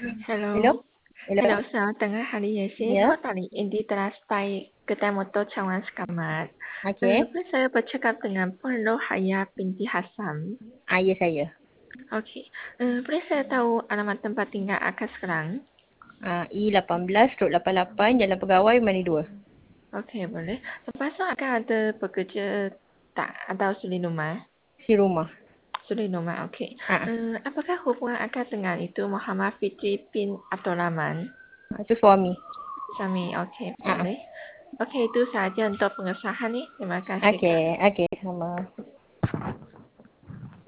Hello, Hello. Hello, hello, selamat tengah hari ya. Saya ya, Kotali Indi telah stay kedai motor Cawan Sekamat. okey. Boleh saya bercakap dengan Puan Rohaya binti Hassan? Ya saya. Okey. Boleh saya tahu alamat tempat tinggal akak sekarang? E18/88 Jalan Pegawai Mani 2. Okey, boleh. Lepas tu akak ada bekerja tak atau suri rumah? Si rumah. Suri rumah, okey. Ah, Apakah hubungan akak dengan itu Muhammad Fitri bin Abdul Rahman? itu suami. Suami, okey, Ah, boleh. Okey, itu sahaja untuk pengesahan ni. Terima kasih, Kak. okey, okey, sama.